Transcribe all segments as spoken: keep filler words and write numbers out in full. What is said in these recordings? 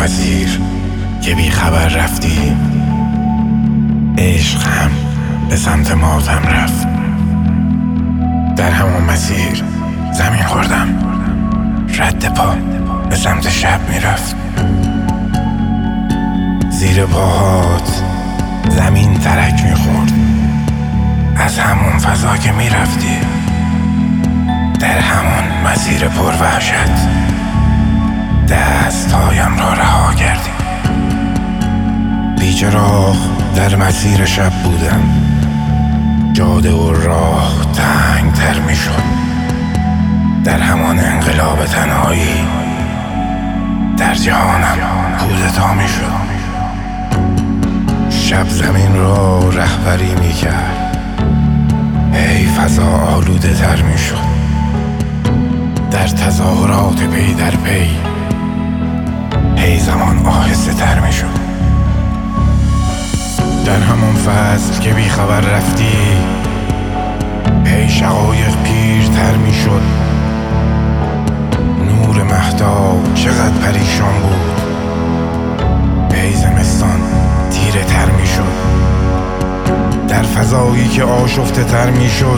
مسیر که بی خبر رفتی، عشق هم به سمت ماتم رفت. در همون مسیر زمین خوردم، رد پا به سمت شب میرفت. زیر پاهات زمین ترک میخورد از همون فضا که میرفتی، در همون مسیر پر وحشت دستهایم را رها کردی. بیچراغ در مسیر شب بودم، جاده و راه تنگ تر می شد. در همان انقلاب تنهایی در جهانم کودتا می شد. شب زمین را رهبری می کرد، هی فضا آلوده تر می شد. در تظاهرات پی در پی هی زمان آهسته تر می شد. در همون فصل که بی خبر رفتی، هی شقایق پیرتر می شد. نور مهتاب چقدر پریشان بود، هی زمستان تیره تر می شد. در فضایی که آشفته تر می شد،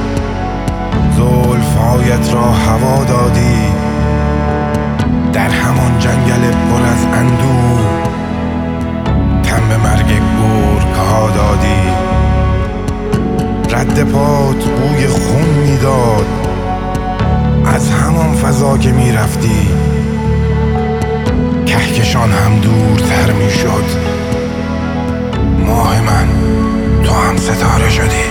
زلفهایت را هوا دادی. در همان جنگل پر از اندوه تن به مرگ گرگ ها دادی. رد پات بوی خون میداد از همان فضا که میرفتی. کهکشان هم دورتر میشد، ماه من تو هم ستاره شدی.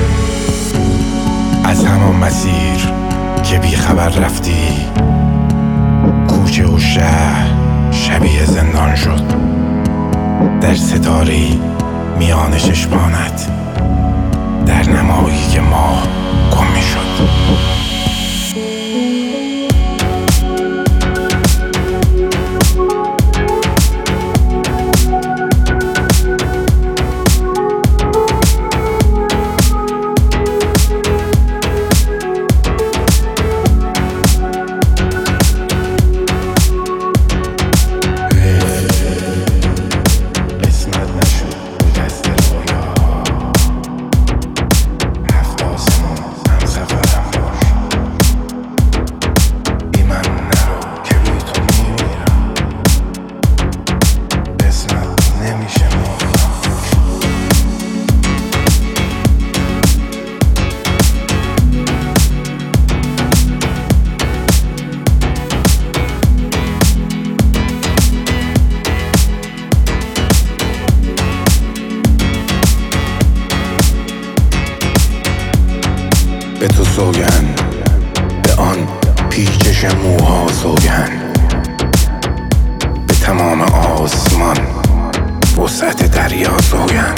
از همان مسیر که بی خبر رفتی، کوچه و شهر شبیه زندان شد. در ستاره‌ای میان چشمانت، در نمایی که ماه گم میشد. به تو سوگند، به آن پیچش موها سوگند، به تمام آسمان وسعت دریا سوگند.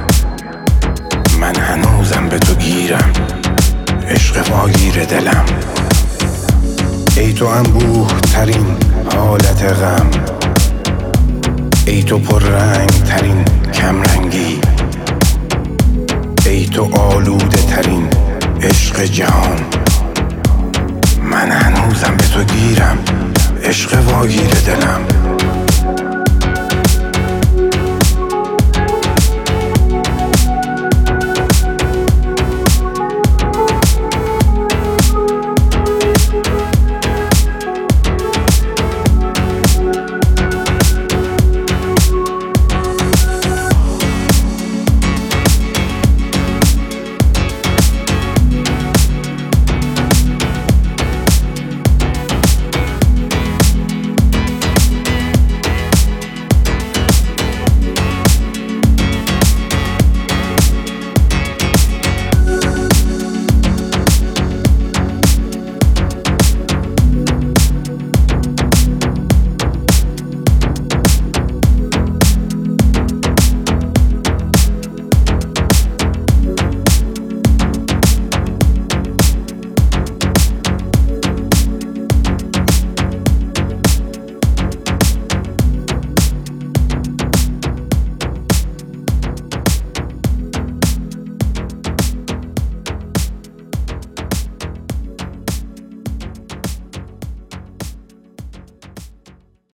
من هنوزم به تو گیرم، عشق واگیر دلم. ای تو انبوه ترین حالت غم، ای تو پر رنگ ترین کمرنگی، ای تو آلوده ترین عشق جهان. من هنوزم به تو گیرم، عشق واگیر دلم.